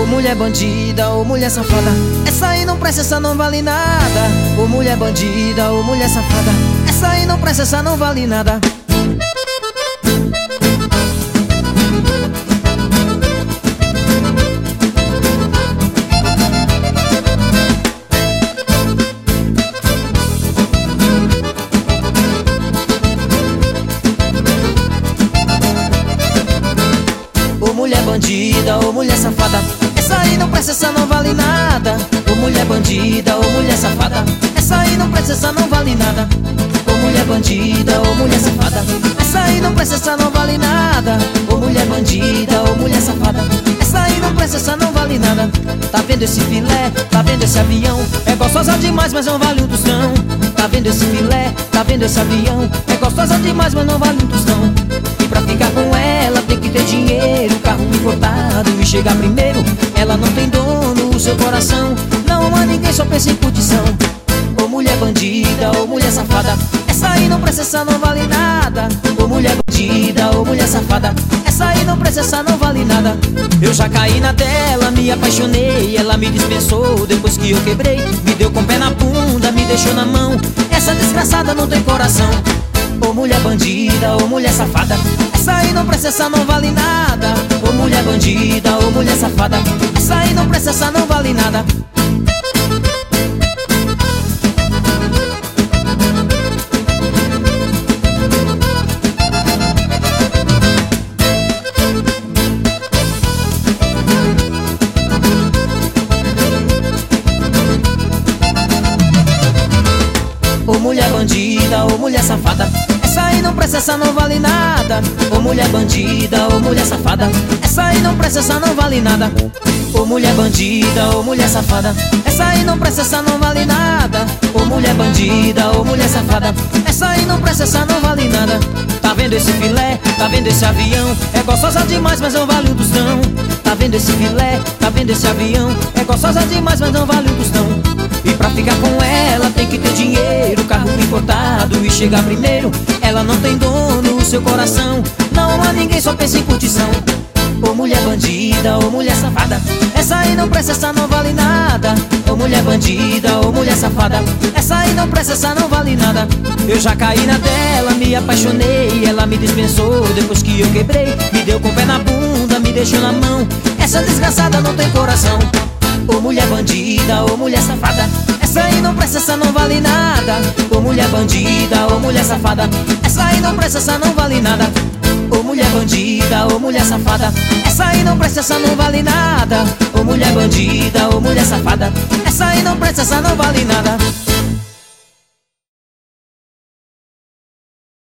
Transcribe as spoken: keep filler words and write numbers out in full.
Ô mulher bandida, ô mulher safada, essa aí não presta, essa não vale nada. Ô mulher bandida, ô mulher safada, essa aí não presta, essa não vale nada. Ô mulher bandida, ô mulher safada, essa aí não presta, essa não vale nada. Ô mulher bandida, ô mulher safada, essa aí não presta, essa não vale nada. Ô mulher bandida, ô mulher safada, essa aí não presta, essa não vale nada. Ô mulher bandida, ô mulher safada, essa aí não presta, essa não vale nada. Tá vendo esse filé? Tá vendo esse avião? É gostosa demais, mas não vale um tostão. Tá vendo esse filé? Tá vendo esse avião? É gostosa demais, mas não vale um tostão. E pra ficar com ela tem que ter dinheiro, carro importado e chegar primeiro. Ela não tem dono, o seu coração não ama ninguém, só pensa em curtição. Ô mulher bandida, ô mulher safada, essa aí não presta, essa não vale nada. Ô mulher bandida, ô mulher safada, essa aí não presta, essa não vale nada. Eu já caí na dela, me apaixonei, ela me dispensou depois que eu quebrei. Me deu com o pé na bunda, me deixou na mão, essa desgraçada não tem coração. Ô mulher bandida, ô mulher safada, essa aí não presta, essa não vale nada. Ô mulher bandida, ô mulher safada, essa aí não presta, essa não vale nada. Ô mulher bandida, ô mulher safada, essa aí não presta, essa não vale nada. Ô mulher bandida, ô mulher safada, essa aí não presta, essa não vale nada. Ô mulher bandida, ô mulher safada, essa aí não presta, essa não vale nada. Ô mulher bandida, ô mulher safada, essa aí não presta, essa não vale nada. Tá vendo esse filé? Tá vendo esse avião? É gostosa demais, mas não vale um tostão. Tá vendo esse filé? Tá vendo esse avião? É gostosa demais, mas não vale um tostão. E pra ficar com ela tem que ter dinheiro, carro importado e chegar primeiro. Ela não tem dono, o seu coração não ama ninguém, só pensa em curtição. Ô mulher bandida, ô mulher safada, essa aí não presta, essa não vale nada. Ô mulher bandida, ô mulher safada, essa aí não presta, essa não vale nada. Eu já caí na dela, me apaixonei, ela me dispensou depois que eu quebrei. Me deu com o pé na bunda, me deixou na mão, essa desgraçada não tem coração. Ô mulher bandida, ô mulher safada, essa aí não presta, essa não vale nada. Ô mulher bandida, ô mulher safada, essa aí não presta, essa não vale nada. Ô mulher bandida, ô mulher safada, essa aí não presta, essa não vale nada. Ô mulher bandida, ô mulher safada, essa aí não presta, essa não vale nada.